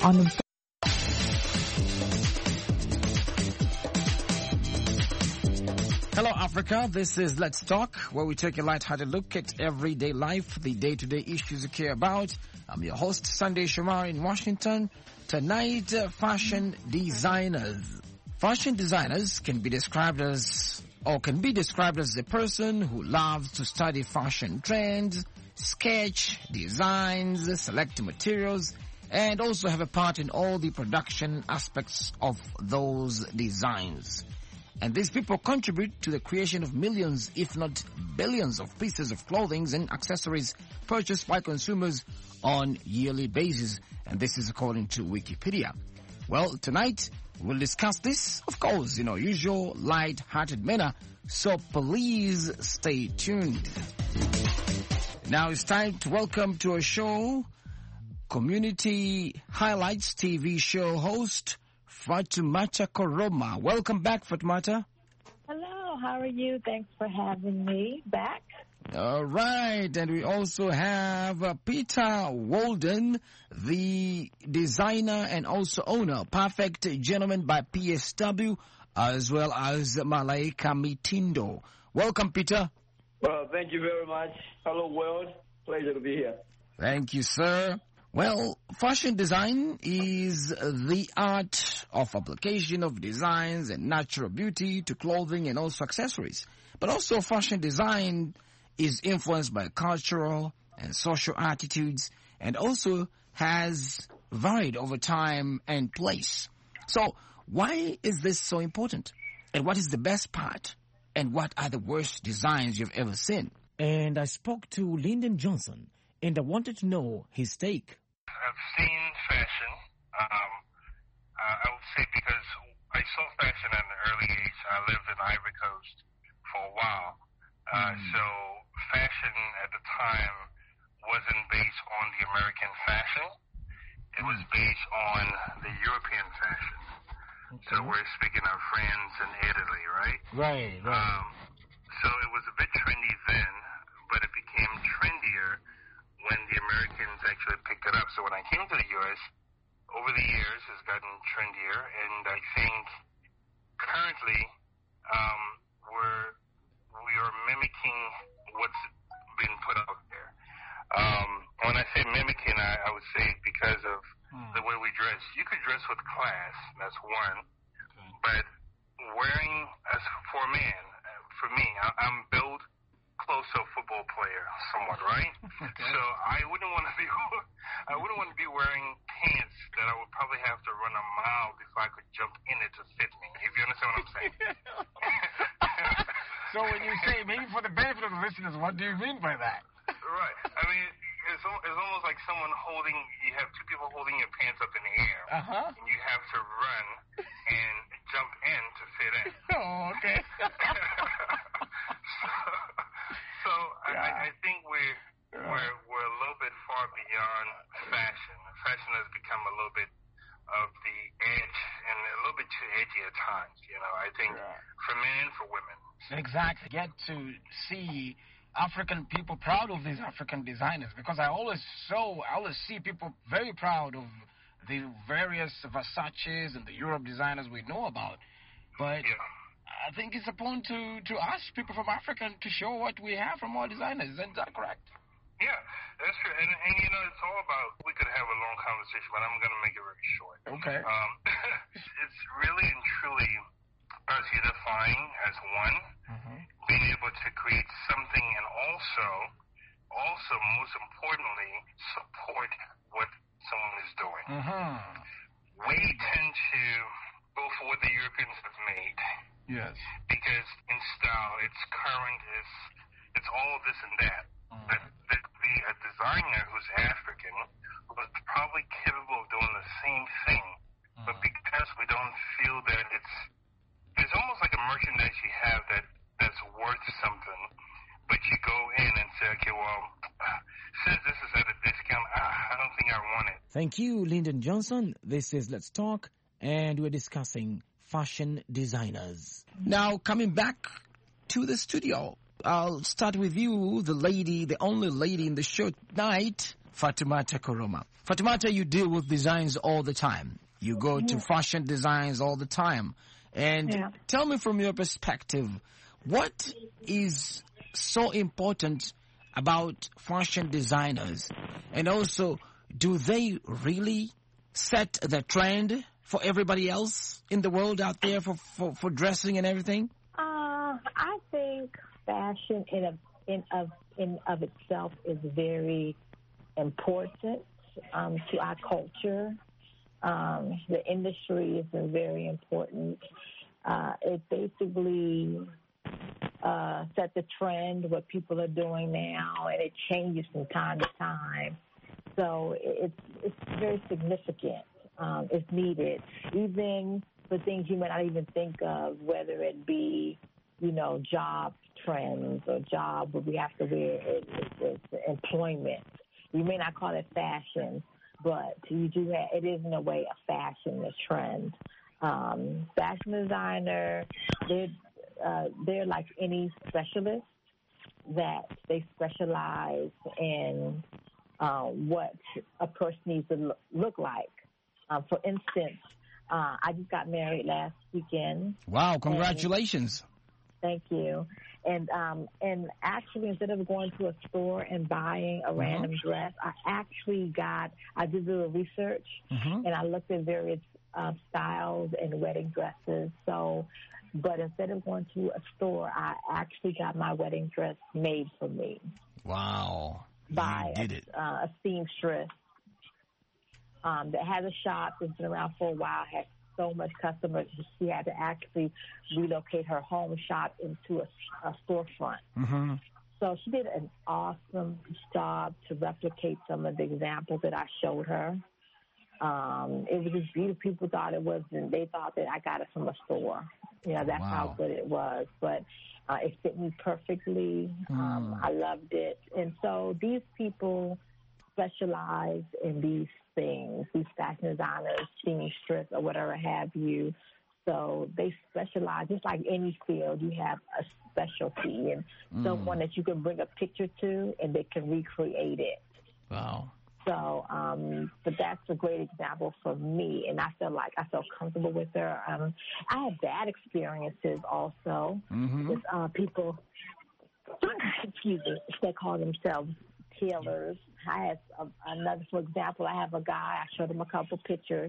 on Hello, Africa. This is Let's Talk, where we take a light-hearted look at everyday life, the day-to-day issues you care about. I'm your host, Sunday Shamar in Washington. Tonight, fashion designers. Fashion designers can be described as a person who loves to study fashion trends, sketch designs, select materials, and also have a part in all the production aspects of those designs. And these people contribute to the creation of millions, if not billions, of pieces of clothing and accessories purchased by consumers on yearly basis. And this is according to Wikipedia. Well, tonight we'll discuss this, of course, in our usual light-hearted manner. So please stay tuned. Now it's time to welcome to our show Community Highlights TV show host Fatoumata Koroma. Welcome back, Fatoumata. Hello, how are you? Thanks for having me back. All right, and we also have Peter Walden, the designer and also owner, Perfect Gentleman by PSW, as well as Malaika Mitindo. Welcome, Peter. Well, thank you very much. Hello, world. Pleasure to be here. Thank you, sir. Well, fashion design is the art of application of designs and natural beauty to clothing and also accessories. But also fashion design is influenced by cultural and social attitudes and also has varied over time and place. So why is this so important? And what is the best part? And what are the worst designs you've ever seen? And I spoke to Lyndon Johnson and I wanted to know his take. I've seen fashion. I would say because I saw fashion at an early age. I lived in Ivory Coast for a while. So fashion at the time wasn't based on the American fashion. It was based on the European fashion. Okay. So we're speaking of France and Italy, right? Right. So it was a bit trendy then, but it became trendier when the Americans actually picked it up. So when I came to the U.S., over the years, it's gotten trendier, and I think currently we are mimicking what's been put out there. When I say mimicking, I would say because of the way we dress. You could dress with class, that's one, but wearing, as for a man, for me, I'm built close to a football player, somewhat, right? Okay. So I wouldn't want to be wearing pants that I would probably have to run a mile before I could jump in it to fit me. If you understand what I'm saying. So when you say, maybe for the benefit of the listeners, what do you mean by that? Right. I mean, it's almost like you have two people holding your pants up in the air, and you have to run and jump in to fit in. Oh, okay. So I think we're a little bit far beyond fashion. Fashion has become a little bit of the edge and a little bit too edgy at times. You know, I think for men and for women. Exactly. Get to see African people proud of these African designers, because I always see people very proud of the various Versaces and the Europe designers we know about. But I think it's important to us, people from Africa, to show what we have from our designers. Isn't that correct? Yeah, that's true. And you know, it's all about, we could have a long conversation, but I'm going to make it very short. Okay. It's really and truly us unifying as one, being able to create something, and also most importantly, support what someone is doing. We tend to go for what the Europeans have made. Yes. Because in style, it's current, it's all this and that. But there'd be a designer who's African who was probably capable of doing the same thing. But because we don't feel that it's almost like a merchandise you have that's worth something, but you go in and say, okay, well, since this is at a discount, I don't think I want it. Thank you, Lyndon Johnson. This is Let's Talk, and we're discussing fashion designers. Now, coming back to the studio, I'll start with you, the only lady in the show tonight, Fatimata Koroma. Fatimata, you deal with designs all the time. You go to fashion designs all the time. And tell me from your perspective, what is so important about fashion designers? And also, do they really set the trend for everybody else in the world out there for dressing and everything? I think fashion in of itself is very important to our culture. The industry is very important. It basically set the trend, what people are doing now, and it changes from time to time. So it's very significant. It's needed, even for things you may not even think of, whether it be, job trends or job where we have to wear it's employment. You may not call it fashion, but you do have, it is in a way a fashion, a trend. Fashion designer, they're like any specialist that they specialize in what a person needs to look like. For instance, I just got married last weekend. Wow, congratulations. Thank you. And actually, instead of going to a store and buying a random dress, I did a little research, and I looked at various styles and wedding dresses. But instead of going to a store, I actually got my wedding dress made for me. Wow. By you did it. A seamstress that has a shop that's been around for a while, has so much customers, she had to actually relocate her home shop into a storefront. So she did an awesome job to replicate some of the examples that I showed her. It was just beautiful. People thought it was, and they thought that I got it from a store. That's how good it was. But it fit me perfectly. I loved it. And so these people specialize in these things, these fashion designers, seamstress, or whatever have you. So they specialize, just like any field, you have a specialty and someone that you can bring a picture to and they can recreate it. Wow. So, but that's a great example for me, and I felt comfortable with her. I had bad experiences also with people, excuse me, they call themselves tailors. I had another, for example, I have a guy, I showed him a couple pictures,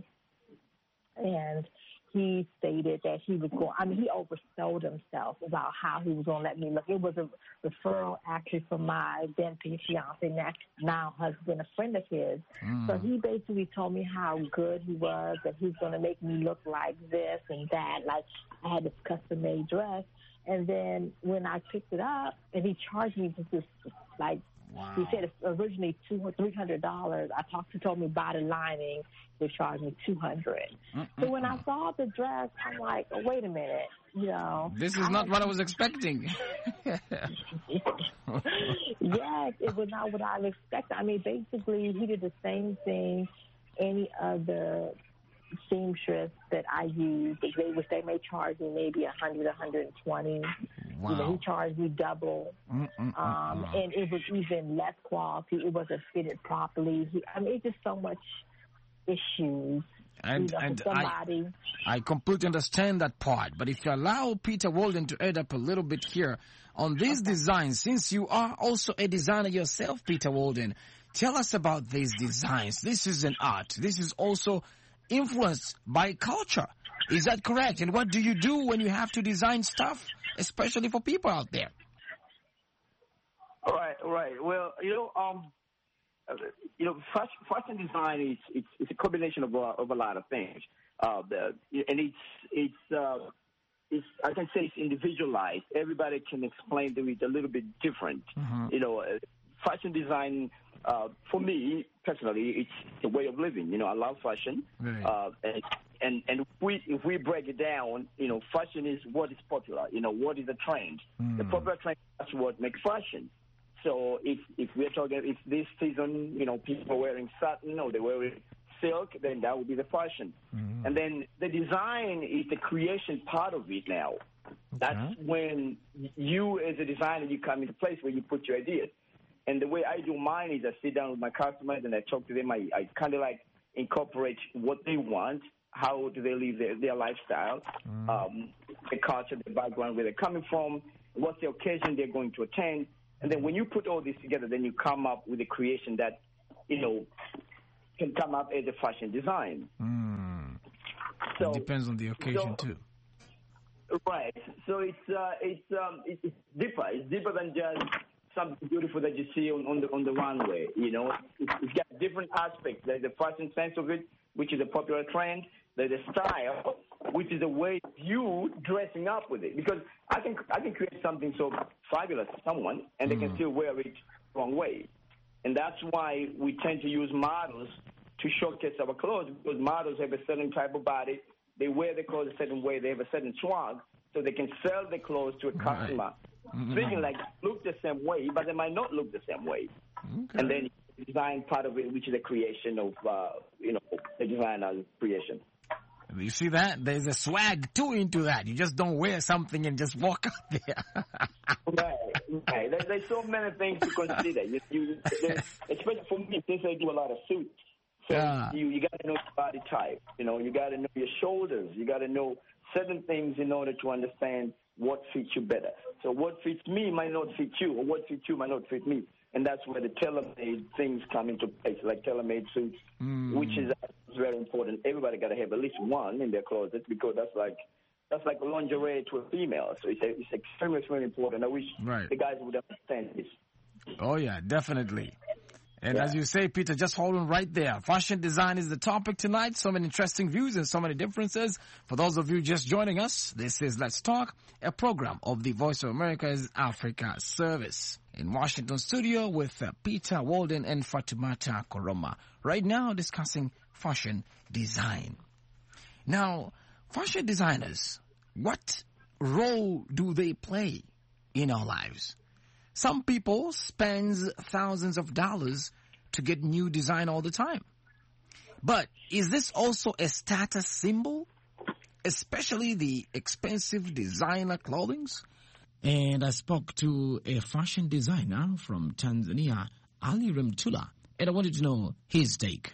and he stated that he was he oversold himself about how he was going to let me look. It was a referral actually from my then fiance, now husband, a friend of his. So he basically told me how good he was, that he's going to make me look like this and that. Like I had this custom-made dress. And then when I picked it up, and he charged me for this, he said it's originally $300. He told me buy the lining, they charged me $200. So when I saw the dress, I'm like, oh, wait a minute, this is not what I was expecting. Yes, it was not what I was expecting. I mean, basically, he did the same thing any other seamstress that I use, which they may charge me maybe $100, $120. Wow. He charged me double, and it was even less quality. It wasn't fitted properly. It's just so much issues. And I completely understand that part. But if you allow Peter Walden to add up a little bit here on these designs, since you are also a designer yourself, Peter Walden, tell us about these designs. This is an art. This is also influenced by culture. Is that correct? And what do you do when you have to design stuff, especially for people out there? All right. Well, fashion design is a combination of a lot of things, and it's I can say it's individualized. Everybody can explain it a little bit different. Fashion design. For me personally, it's a way of living. I love fashion, right. And if we break it down, fashion is what is popular. What is the trend? The popular trend, that's what makes fashion. So if we're talking, if this season, people are wearing satin or they're wearing silk, then that would be the fashion. And then the design is the creation part of it now. Okay. That's when you as a designer, you come into place where you put your ideas. And the way I do mine is I sit down with my customers and I talk to them. I kind of like incorporate what they want, how do they live their lifestyle, the culture, the background, where they're coming from, what's the occasion they're going to attend. And then when you put all this together, then you come up with a creation that, can come up as a fashion design. So it depends on the occasion too. Right. So it's deeper. It's deeper than just something beautiful that you see on the runway. It's got different aspects. There's the fashion sense of it, which is a popular trend. There's the style, which is the way you dressing up with it. Because I can create something so fabulous for someone, and they can still wear it the wrong way. And that's why we tend to use models to showcase our clothes, because models have a certain type of body. They wear the clothes a certain way. They have a certain swag, so they can sell the clothes to a customer, thinking like look the same way, but they might not look the same way. Okay. And then design part of it, which is the creation of, the designer's creation. You see that? There's a swag too into that. You just don't wear something and just walk out there. Right. There's so many things to consider. Especially for me, since I do a lot of suits. So you got to know your body type. You got to know your shoulders. You got to know certain things in order to understand what fits you better. So what fits me might not fit you, or what fits you might not fit me. And that's where the tailor-made things come into place, like tailor-made suits, which is very important. Everybody got to have at least one in their closet, because that's like lingerie to a female. So it's extremely, extremely important. I wish the guys would understand this. Oh, yeah, definitely. And as you say, Peter, just hold on right there. Fashion design is the topic tonight. So many interesting views and so many differences. For those of you just joining us, this is Let's Talk, a program of the Voice of America's Africa Service. In Washington studio with Peter Walden and Fatimata Koroma. Right now discussing fashion design. Now, fashion designers, what role do they play in our lives? Some people spend thousands of dollars to get new design all the time. But is this also a status symbol? Especially the expensive designer clothings? And I spoke to a fashion designer from Tanzania, Ali Remtula, and I wanted to know his take.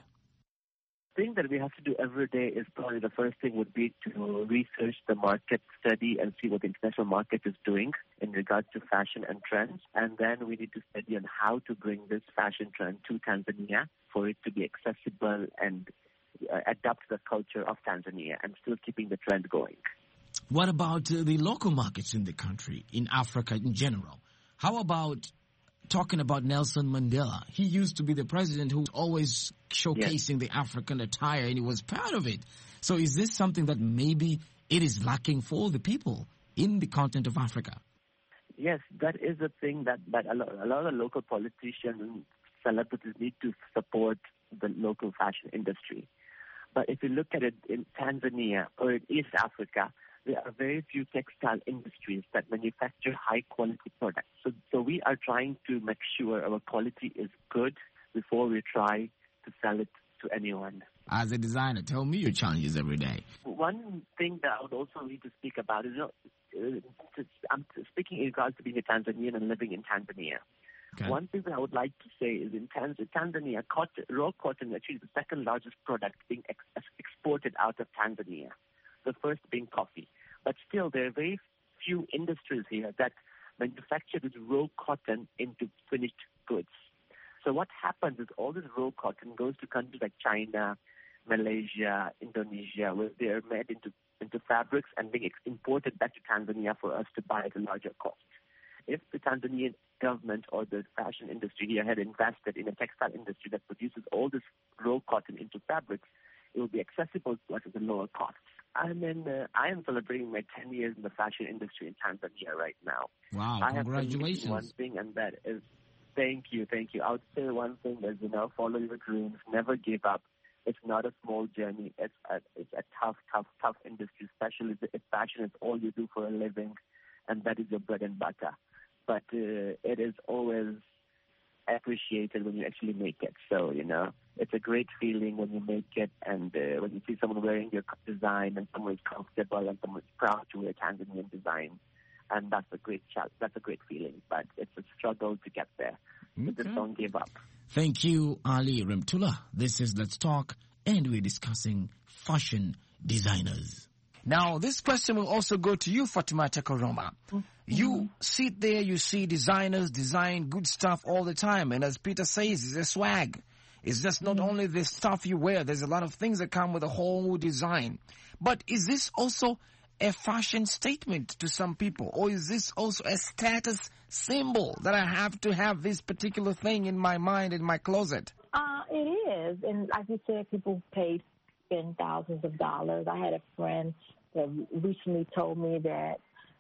The thing that we have to do every day is probably the first thing would be to research the market, study and see what the international market is doing in regards to fashion and trends. And then we need to study on how to bring this fashion trend to Tanzania for it to be accessible and adapt to the culture of Tanzania and still keeping the trend going. What about the local markets in the country, in Africa in general? How about talking about Nelson Mandela? He used to be the president who was always showcasing the African attire, and he was proud of it. So is this something that maybe it is lacking for the people in the continent of Africa? Yes, that is a thing that a lot of local politicians and celebrities need to support the local fashion industry. But if you look at it in Tanzania or in East Africa, there are very few textile industries that manufacture high-quality products. So we are trying to make sure our quality is good before we try to sell it to anyone. As a designer, tell me your challenges every day. One thing that I would also need to speak about is, I'm speaking in regards to being a Tanzanian and living in Tanzania. Okay. One thing that I would like to say is in Tanzania, raw cotton is actually the second largest product being exported out of Tanzania. The first being coffee. But still, there are very few industries here that manufacture this raw cotton into finished goods. So what happens is all this raw cotton goes to countries like China, Malaysia, Indonesia, where they are made into fabrics and being imported back to Tanzania for us to buy at a larger cost. If the Tanzanian government or the fashion industry here had invested in a textile industry that produces all this raw cotton into fabrics, it would be accessible to us at a lower cost. I am celebrating my 10 years in the fashion industry in Tanzania right now. Wow, congratulations. I have one thing, and that is, thank you. I would say one thing is, follow your dreams, never give up. It's not a small journey. It's a tough industry, especially if fashion is all you do for a living, and that is your bread and butter. But it is always appreciated when you actually make it. So, it's a great feeling when you make it, and when you see someone wearing your design and someone is comfortable and someone is proud to wear Tanzanian design. And that's a great feeling, but it's a struggle to get there. So just don't give up. Thank you, Ali Remtula. This is Let's Talk, and we're discussing fashion designers. Now, this question will also go to you, Fatimata Koroma. You sit there, you see designers design good stuff all the time, and as Peter says, it's a swag. It's just not only the stuff you wear. There's a lot of things that come with a whole design. But is this also a fashion statement to some people? Or is this also a status symbol that I have to have this particular thing in my mind, in my closet? It is. And like you said, people spend thousands of dollars. I had a friend that recently told me that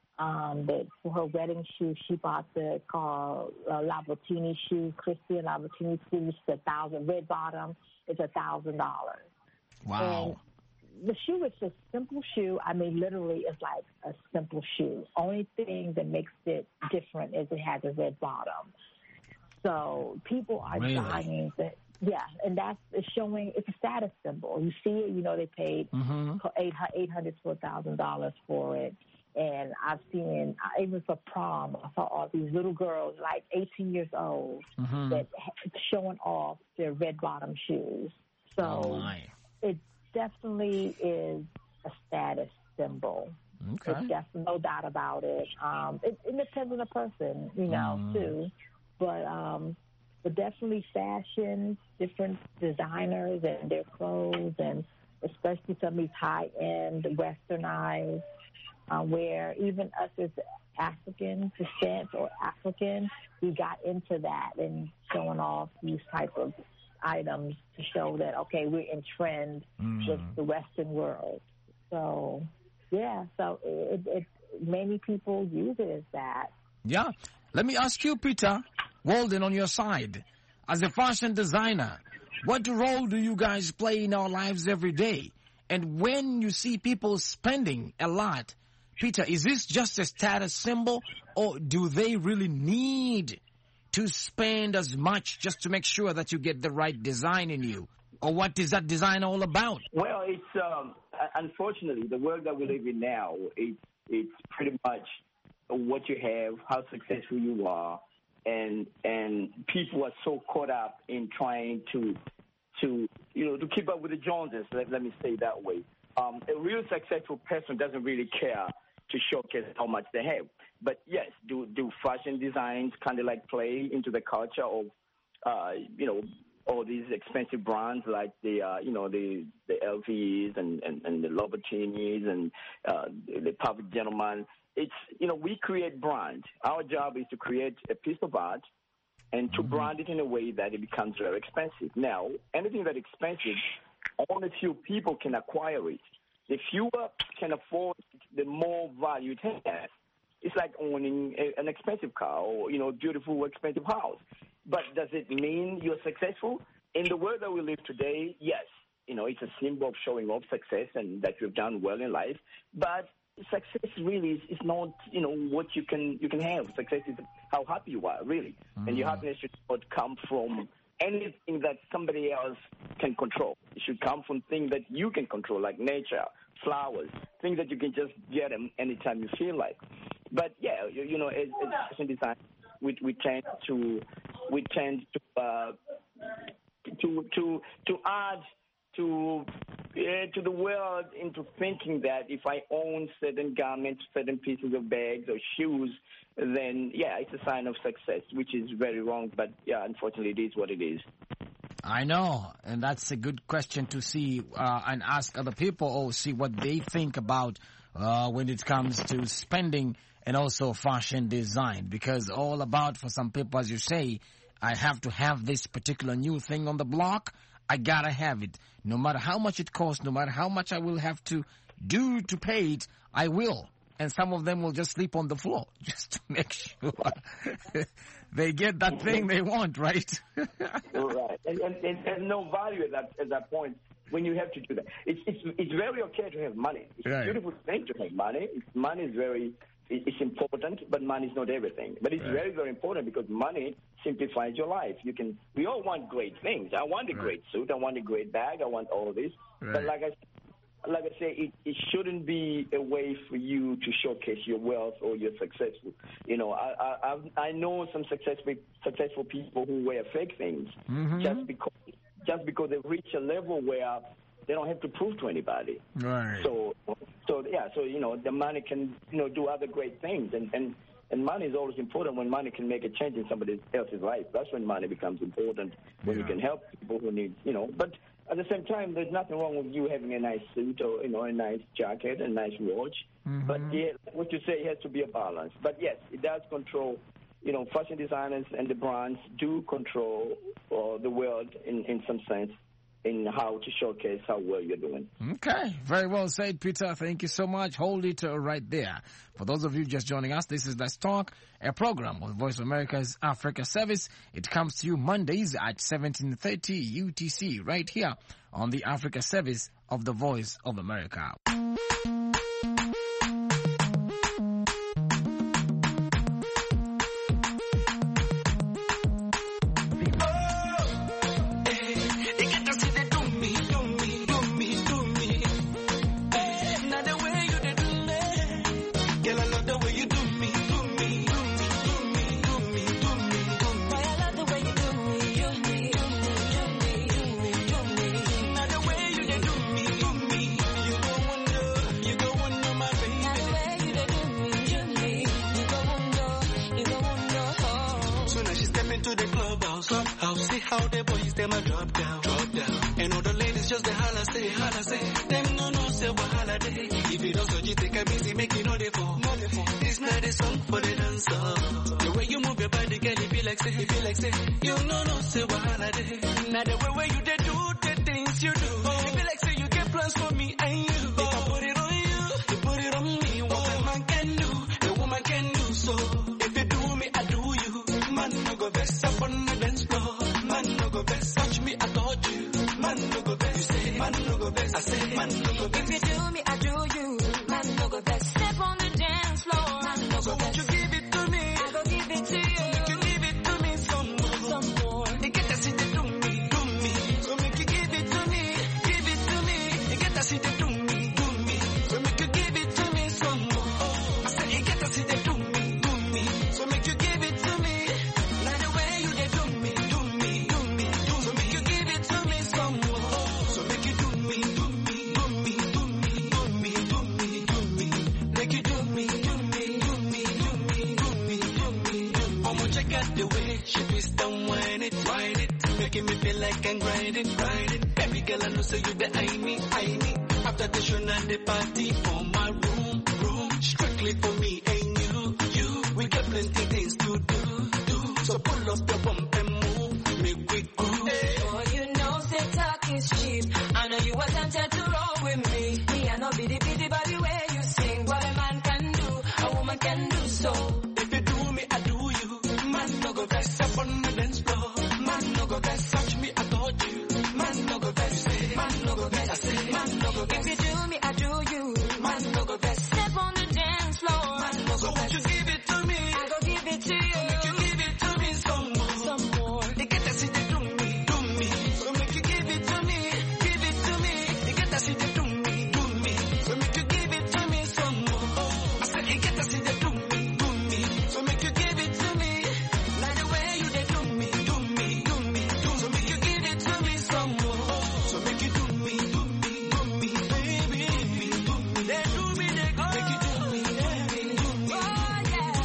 for her wedding shoes, she bought the Labottini shoes, Christian Labottini shoes, $1,000. Red bottom, it's $1,000. Wow. And the shoe is a simple shoe. I mean, literally, it's like a simple shoe. Only thing that makes it different is it has a red bottom. So people are buying that. Yeah, and that's showing, it's a status symbol. You see it, you know, they paid $800 to $1,000 for it. And I've seen, even for prom, I saw all these little girls, like 18 years old, that showing off their red bottom shoes. So it definitely is a status symbol. Okay. It's definitely no doubt about it. It depends on the person, you know, too. But definitely fashion, different designers and their clothes, and especially some of these high-end westernized, where even us as African descent or African, we got into that and showing off these type of items to show that, okay, we're in trend with the Western world. So, yeah, so it many people use it as that. Yeah. Let me ask you, Peter Walden, on your side, as a fashion designer, what role do you guys play in our lives every day? And when you see people spending a lot, Peter, is this just a status symbol, or do they really need to spend as much just to make sure that you get the right design in you? Or what is that design all about? Well, it's unfortunately the world that we live in now. It's pretty much what you have, how successful you are, and people are so caught up in trying to keep up with the Joneses. Let me say it that way. A real successful person doesn't really care to showcase how much they have. But yes, do fashion designs kind of like play into the culture of all these expensive brands like the LVs and the Louboutin's and the Perfect Gentleman. It's, we create brands. Our job is to create a piece of art and to brand it in a way that it becomes very expensive. Now, anything that's expensive, only a few people can acquire it. The fewer can afford it, the more value it has. It's like owning an expensive car or, beautiful, expensive house. But does it mean you're successful? In the world that we live today, yes. It's a symbol of showing off success and that you've done well in life. But success really is not, what you can have. Success is how happy you are, really. And your happiness should not come from anything that somebody else can control. It should come from things that you can control, like nature, flowers, things that you can just get them anytime you feel like. But yeah, as fashion design, we tend to add to the world into thinking that if I own certain garments, certain pieces of bags or shoes, then, yeah, it's a sign of success, which is very wrong. But, yeah, unfortunately, it is what it is. I know, and that's a good question to see and ask other people or see what they think about when it comes to spending and also fashion design. Because all about, for some people, as you say, I have to have this particular new thing on the block. I gotta have it. No matter how much it costs, no matter how much I will have to do to pay it, I will. And some of them will just sleep on the floor just to make sure they get that thing they want, right? Right. And there's no value at that point when you have to do that. It's very okay to have money. It's a beautiful thing to have money. Money is it's important, but money is not everything. But it's very, very important because money simplifies your life. We all want great things. I want a great suit. I want a great bag. I want all this. But like like I say, it shouldn't be a way for you to showcase your wealth or you're successful. You know, I know some successful people who wear fake things just because they reach a level where they don't have to prove to anybody. Right. So you know, the money can, you know, do other great things, and money is always important when money can make a change in somebody else's life. That's when money becomes important, when you can help people who need, you know. But at the same time, there's nothing wrong with you having a nice suit or, you know, a nice jacket, a nice watch. But yeah, what you say has to be a balance. But yes, it does control, you know, fashion designers and the brands do control the world in some sense, in how to showcase how well you're doing. Okay, very well said, Peter. Thank you so much. Hold it right there. For those of you just joining us, this is Let's Talk, a program of Voice of America's Africa Service. It comes to you Mondays at 17:30 UTC, right here on the Africa Service of the Voice of America. How the boys them a drop down. And all the ladies just the holla say. Them no say wahala day. If you don't so you take a busy, make it no dey for. This not a song for the dancer. The way you move your body, girl, it be like say. You no say wahala day. Now the way you dey do the things you do. It be like say you get plans for me and you. If I put it on you put it on me. What a man can do, a woman can do so. If you do me, I do you. Man no go best up on the dance floor. Man no go best, touch me, I touch you. Man no go best, you say. Man no go best, I say. Man no go best. If you do me, I do you. Man no go best, step on the dance floor. Man no so go best. So won't you give it to me? I go give it to you. Make you give it to me some more. You get to see the do me. So make you give it to me. You get to see the do me. So make you give it to me some more. I say you get to see the do me. So make you give it to me. Now the way you dey do me. So make you give it to me some more. So make you do me. Make you do me. I'ma check out the way she twist and whine it, making me feel like I'm grinding. Baby girl, I know say you the I me. After the show and the party for my room, strictly for me and you. We got plenty things to do. So pull up your bump and move, make we groove. Oh, you know, say talk is cheap. I know you were tempted to roll with me. Me, I know bitty by the way you sing. What a man can do, a woman can do so. If you do me, I do you. Man no go best up on the dance floor. Man no go best, touch me, I touch you. Man no go best, you say. Man no go best, I say. Man no go best. If you do me, I do you. Man no go best. Step on the dance floor. Man no go so best. So won't you give it to me? I go give it to you. Make you give it to me some more. You get to see the do me. So make you give it to me. You get to see the do me. So make you give it to me some more. I said you get to see the do me. So make you give it to me. Like the way you dey do me. So make you give it to me some more. So make you do me, baby. They do me, they go. Make you do me. Oh,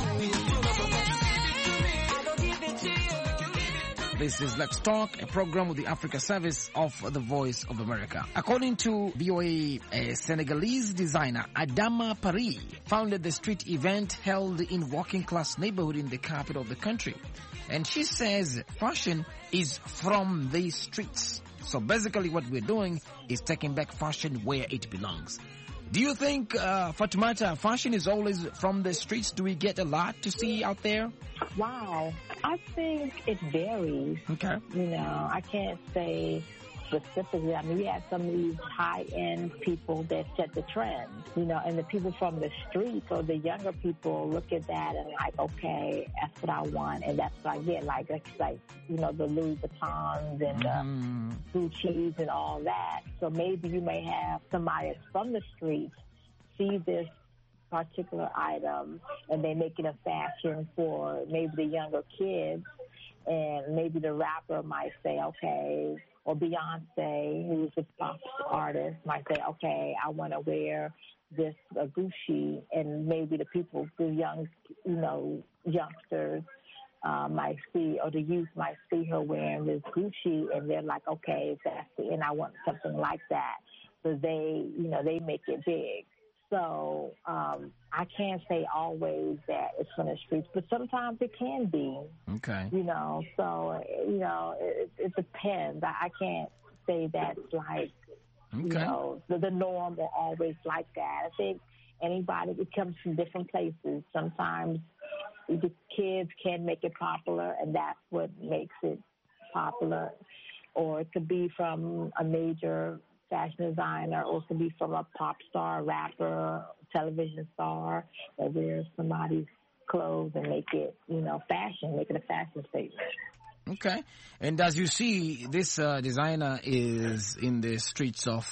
yeah. I go give it to you. This is Let's Talk, a program with the Africa Service of the Voice of America. According to VOA, a Senegalese designer, Adama Paris, founded the street event held in working-class neighborhood in the capital of the country. And she says fashion is from the streets. So basically what we're doing is taking back fashion where it belongs. Do you think, Fatoumata, fashion is always from the streets? Do we get a lot to see out there? Wow. I think it varies. Okay. You know, I can't say specifically. I mean, we had some of these high-end people that set the trend, and the people from the streets or the younger people look at that and like, okay, that's what I want, and that's what I get. Like the Louis Vuittons and the Gucci's and all that. So maybe you may have somebody that's from the streets see this particular item and they make it a fashion for maybe the younger kids, and maybe the rapper might say, okay, or Beyonce, who's a pop artist, might say, okay, I want to wear this Gucci, and maybe the people, the young, youngsters might see, or the youth might see her wearing this Gucci, and they're like, okay, that's it, and I want something like that. So they make it big. So I can't say always that it's from the streets, but sometimes it can be. Okay. So, it depends. I can't say that's like, the norm or always like that. I think it comes from different places. Sometimes the kids can make it popular, and that's what makes it popular. Or it could be from a major fashion designer, or it could be from a pop star, rapper, television star that wears somebody's clothes and make it, fashion, make it a fashion statement. Okay. And as you see, this designer is in the streets of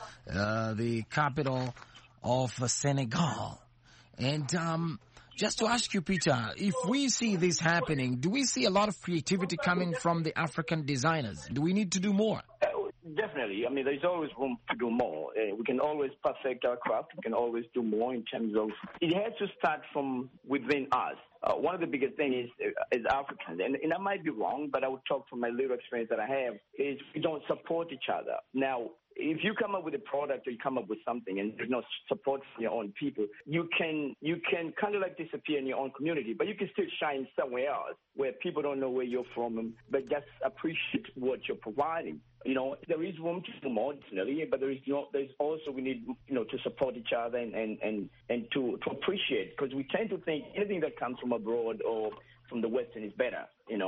the capital of Senegal. And just to ask you, Peter, if we see this happening, do we see a lot of creativity coming from the African designers? Do we need to do more? Definitely. I mean, there's always room to do more. We can always perfect our craft. We can always do more in terms of, it has to start from within us. One of the biggest things is Africans, and I might be wrong, but I would talk from my little experience that I have, is we don't support each other. Now, if you come up with a product or you come up with something and there's no support from your own people, you can kind of like disappear in your own community, but you can still shine somewhere else where people don't know where you're from, but just appreciate what you're providing. There is room to do more, definitely, but there's also, we need, to support each other and to appreciate, because we tend to think anything that comes from abroad or from the Western is better.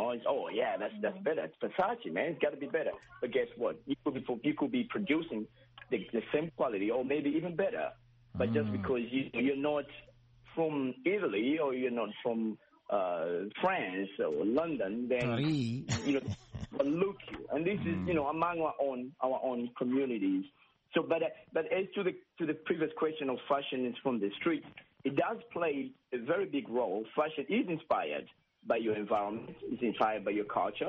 That's better. It's Versace, man. It's got to be better. But guess what? You could be producing the same quality or maybe even better. But just because you're not from Italy or you're not from France or London, then look you. And this is among our own communities. So, but as to the previous question of fashion is from the street, it does play a very big role. Fashion is inspired by your environment, it's inspired by your culture,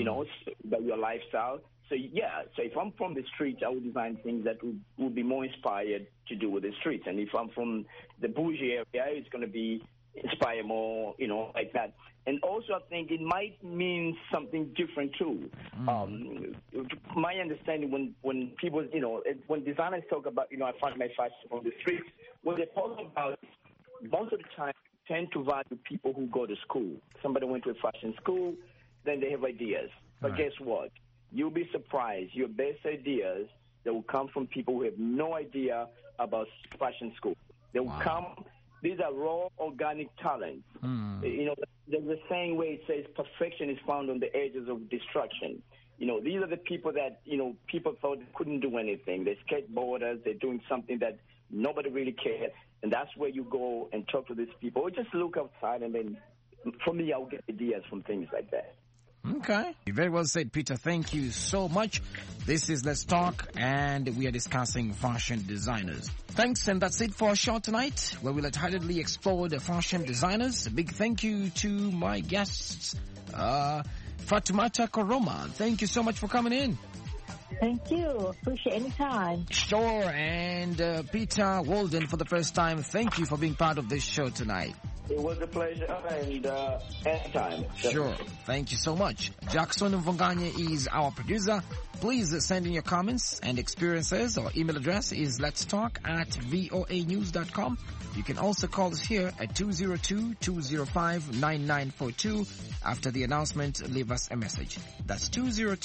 by your lifestyle. So if I'm from the streets, I would design things that would be more inspired to do with the streets. And if I'm from the bougie area, it's going to be inspired more, like that. And also, I think it might mean something different too. My understanding, when people, when designers talk about, I find my fashion from the streets, what they're talking about most of the time tend to value people who go to school. Somebody went to a fashion school, then they have ideas. But guess what? You'll be surprised. Your best ideas, they will come from people who have no idea about fashion school. They will come. These are raw, organic talents. There's a saying where it says perfection is found on the edges of destruction. These are the people that, people thought they couldn't do anything. They're skateboarders. They're doing something that nobody really cares. And that's where you go and talk to these people. Or just look outside, and then, for me, I'll get ideas from things like that. Okay. Very well said, Peter. Thank you so much. This is Let's Talk, and we are discussing fashion designers. Thanks, and that's it for our show tonight, where we lightheartedly explore the fashion designers. A big thank you to my guests, Fatoumata Koroma. Thank you so much for coming in. Thank you. Appreciate any time. Sure. And Peter Walden, for the first time, thank you for being part of this show tonight. It was a pleasure, and anytime. Sure. Thank you so much. Jackson Mvunganye is our producer. Please send in your comments and experiences. Our email address is letstalk@voanews.com. You can also call us here at 202-205-9942. After the announcement, leave us a message. That's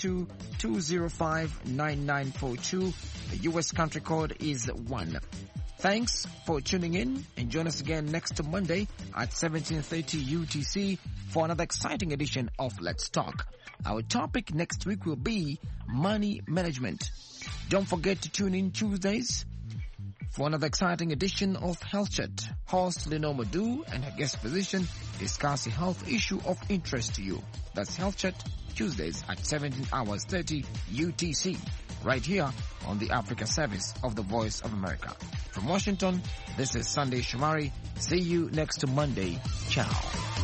202-205-9942. The U.S. country code is 1. Thanks for tuning in, and join us again next Monday at 17:30 UTC for another exciting edition of Let's Talk. Our topic next week will be money management. Don't forget to tune in Tuesdays for another exciting edition of Health Chat. Host Lenore Madu and her guest physician discuss a health issue of interest to you. That's Health Chat, Tuesdays at 17:30 UTC, right here on the Africa service of the Voice of America. From Washington, this is Sunday Shomari. See you next Monday. Ciao.